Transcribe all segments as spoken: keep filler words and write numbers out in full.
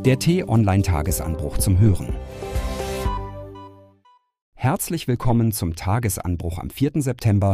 Der T-Online-Tagesanbruch zum Hören. Herzlich willkommen zum Tagesanbruch am vierten September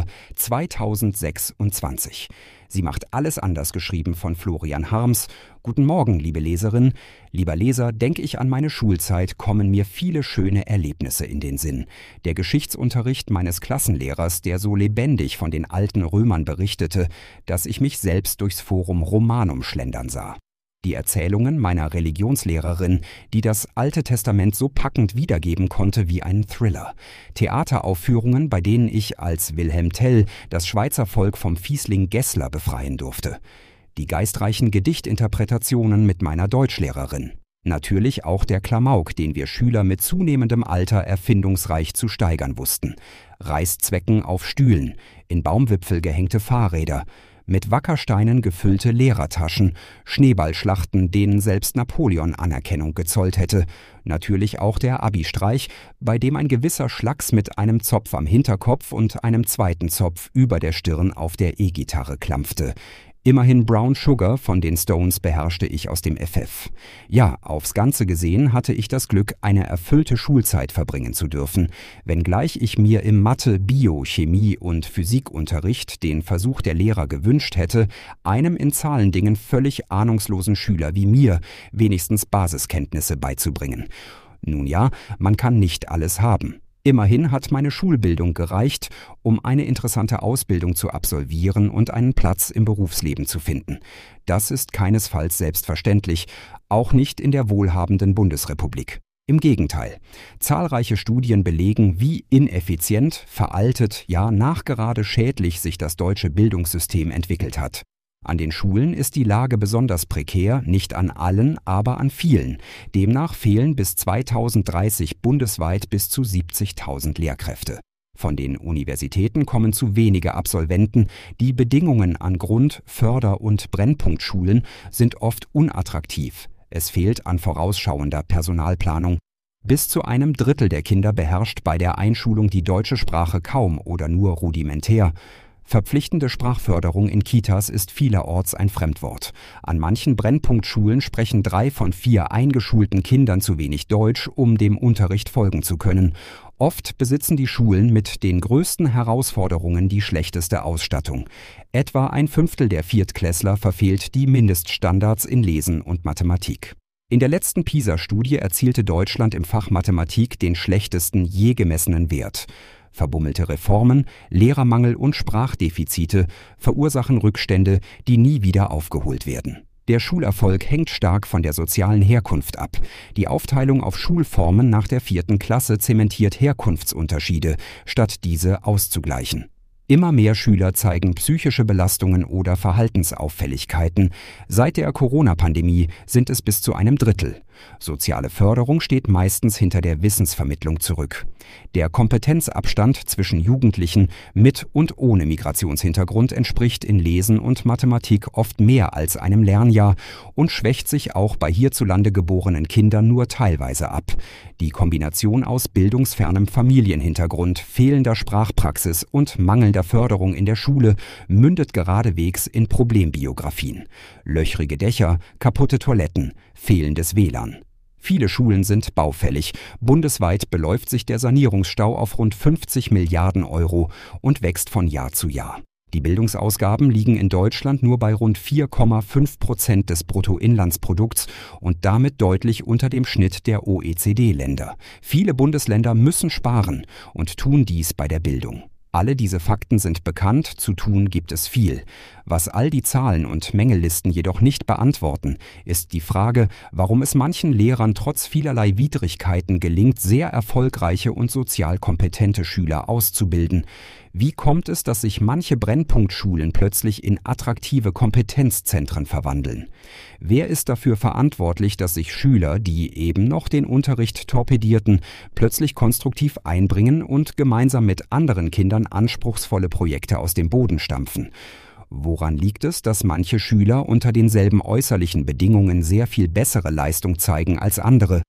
zweitausendsechsundzwanzig. Sie macht alles anders geschrieben von Florian Harms. Guten Morgen, liebe Leserin. Lieber Leser, denke ich an meine Schulzeit, kommen mir viele schöne Erlebnisse in den Sinn. Der Geschichtsunterricht meines Klassenlehrers, der so lebendig von den alten Römern berichtete, dass ich mich selbst durchs Forum Romanum schlendern sah. Die Erzählungen meiner Religionslehrerin, die das Alte Testament so packend wiedergeben konnte wie einen Thriller. Theateraufführungen, bei denen ich als Wilhelm Tell das Schweizer Volk vom Fiesling Gessler befreien durfte. Die geistreichen Gedichtinterpretationen mit meiner Deutschlehrerin. Natürlich auch der Klamauk, den wir Schüler mit zunehmendem Alter erfindungsreich zu steigern wussten. Reißzwecken auf Stühlen, in Baumwipfel gehängte Fahrräder, mit Wackersteinen gefüllte Lehrertaschen, Schneeballschlachten, denen selbst Napoleon Anerkennung gezollt hätte. Natürlich auch der Abi-Streich, bei dem ein gewisser Schlacks mit einem Zopf am Hinterkopf und einem zweiten Zopf über der Stirn auf der E-Gitarre klampfte. Immerhin Brown Sugar von den Stones beherrschte ich aus dem F F. Ja, aufs Ganze gesehen hatte ich das Glück, eine erfüllte Schulzeit verbringen zu dürfen, wenngleich ich mir im Mathe-, Bio-, Chemie- und Physikunterricht den Versuch der Lehrer gewünscht hätte, einem in Zahlendingen völlig ahnungslosen Schüler wie mir wenigstens Basiskenntnisse beizubringen. Nun ja, man kann nicht alles haben. Immerhin hat meine Schulbildung gereicht, um eine interessante Ausbildung zu absolvieren und einen Platz im Berufsleben zu finden. Das ist keinesfalls selbstverständlich, auch nicht in der wohlhabenden Bundesrepublik. Im Gegenteil. Zahlreiche Studien belegen, wie ineffizient, veraltet, ja nachgerade schädlich sich das deutsche Bildungssystem entwickelt hat. An den Schulen ist die Lage besonders prekär, nicht an allen, aber an vielen. Demnach fehlen bis zweitausenddreißig bundesweit bis zu siebzigtausend Lehrkräfte. Von den Universitäten kommen zu wenige Absolventen. Die Bedingungen an Grund-, Förder- und Brennpunktschulen sind oft unattraktiv. Es fehlt an vorausschauender Personalplanung. Bis zu einem Drittel der Kinder beherrscht bei der Einschulung die deutsche Sprache kaum oder nur rudimentär. Verpflichtende Sprachförderung in Kitas ist vielerorts ein Fremdwort. An manchen Brennpunktschulen sprechen drei von vier eingeschulten Kindern zu wenig Deutsch, um dem Unterricht folgen zu können. Oft besitzen die Schulen mit den größten Herausforderungen die schlechteste Ausstattung. Etwa ein Fünftel der Viertklässler verfehlt die Mindeststandards in Lesen und Mathematik. In der letzten PISA-Studie erzielte Deutschland im Fach Mathematik den schlechtesten je gemessenen Wert. Verbummelte Reformen, Lehrermangel und Sprachdefizite verursachen Rückstände, die nie wieder aufgeholt werden. Der Schulerfolg hängt stark von der sozialen Herkunft ab. Die Aufteilung auf Schulformen nach der vierten Klasse zementiert Herkunftsunterschiede, statt diese auszugleichen. Immer mehr Schüler zeigen psychische Belastungen oder Verhaltensauffälligkeiten. Seit der Corona-Pandemie sind es bis zu einem Drittel. Soziale Förderung steht meistens hinter der Wissensvermittlung zurück. Der Kompetenzabstand zwischen Jugendlichen mit und ohne Migrationshintergrund entspricht in Lesen und Mathematik oft mehr als einem Lernjahr und schwächt sich auch bei hierzulande geborenen Kindern nur teilweise ab. Die Kombination aus bildungsfernem Familienhintergrund, fehlender Sprachpraxis und mangelnder Förderung in der Schule mündet geradewegs in Problembiografien. Löchrige Dächer, kaputte Toiletten, fehlendes W L A N. Viele Schulen sind baufällig. Bundesweit beläuft sich der Sanierungsstau auf rund fünfzig Milliarden Euro und wächst von Jahr zu Jahr. Die Bildungsausgaben liegen in Deutschland nur bei rund vier Komma fünf Prozent des Bruttoinlandsprodukts und damit deutlich unter dem Schnitt der O E C D-Länder. Viele Bundesländer müssen sparen und tun dies bei der Bildung. Alle diese Fakten sind bekannt, zu tun gibt es viel. Was all die Zahlen und Mängellisten jedoch nicht beantworten, ist die Frage, warum es manchen Lehrern trotz vielerlei Widrigkeiten gelingt, sehr erfolgreiche und sozial kompetente Schüler auszubilden. Wie kommt es, dass sich manche Brennpunktschulen plötzlich in attraktive Kompetenzzentren verwandeln? Wer ist dafür verantwortlich, dass sich Schüler, die eben noch den Unterricht torpedierten, plötzlich konstruktiv einbringen und gemeinsam mit anderen Kindern anspruchsvolle Projekte aus dem Boden stampfen? Woran liegt es, dass manche Schüler unter denselben äußerlichen Bedingungen sehr viel bessere Leistung zeigen als andere?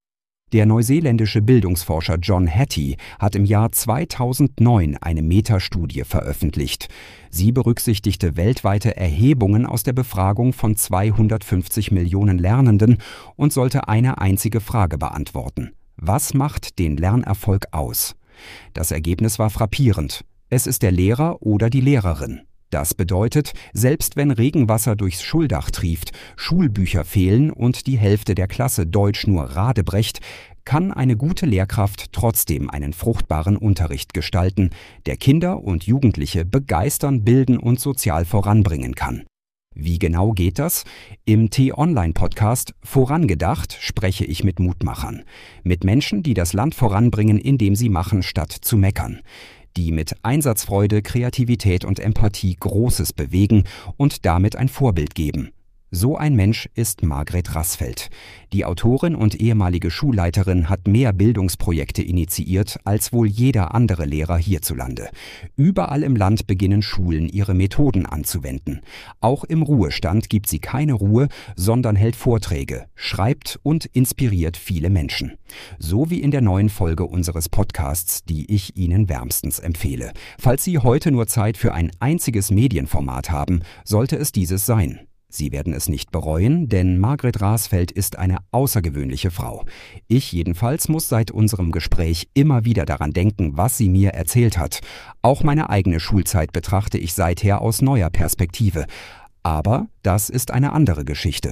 Der neuseeländische Bildungsforscher John Hattie hat im Jahr zweitausendneun eine Metastudie veröffentlicht. Sie berücksichtigte weltweite Erhebungen aus der Befragung von zweihundertfünfzig Millionen Lernenden und sollte eine einzige Frage beantworten: Was macht den Lernerfolg aus? Das Ergebnis war frappierend. Es ist der Lehrer oder die Lehrerin. Das bedeutet, selbst wenn Regenwasser durchs Schuldach trieft, Schulbücher fehlen und die Hälfte der Klasse Deutsch nur radebrecht, kann eine gute Lehrkraft trotzdem einen fruchtbaren Unterricht gestalten, der Kinder und Jugendliche begeistern, bilden und sozial voranbringen kann. Wie genau geht das? Im T-Online-Podcast Vorangedacht spreche ich mit Mutmachern. Mit Menschen, die das Land voranbringen, indem sie machen, statt zu meckern. Die mit Einsatzfreude, Kreativität und Empathie Großes bewegen und damit ein Vorbild geben. So ein Mensch ist Margret Rassfeld. Die Autorin und ehemalige Schulleiterin hat mehr Bildungsprojekte initiiert als wohl jeder andere Lehrer hierzulande. Überall im Land beginnen Schulen, ihre Methoden anzuwenden. Auch im Ruhestand gibt sie keine Ruhe, sondern hält Vorträge, schreibt und inspiriert viele Menschen. So wie in der neuen Folge unseres Podcasts, die ich Ihnen wärmstens empfehle. Falls Sie heute nur Zeit für ein einziges Medienformat haben, sollte es dieses sein. Sie werden es nicht bereuen, denn Margret Rassfeld ist eine außergewöhnliche Frau. Ich jedenfalls muss seit unserem Gespräch immer wieder daran denken, was sie mir erzählt hat. Auch meine eigene Schulzeit betrachte ich seither aus neuer Perspektive. Aber das ist eine andere Geschichte.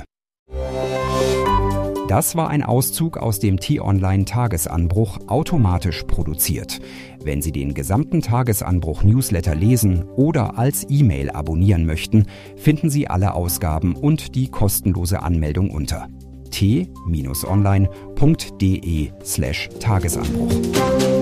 Das war ein Auszug aus dem T-Online-Tagesanbruch, automatisch produziert. Wenn Sie den gesamten Tagesanbruch-Newsletter lesen oder als E-Mail abonnieren möchten, finden Sie alle Ausgaben und die kostenlose Anmeldung unter t-online punkt de slash Tagesanbruch.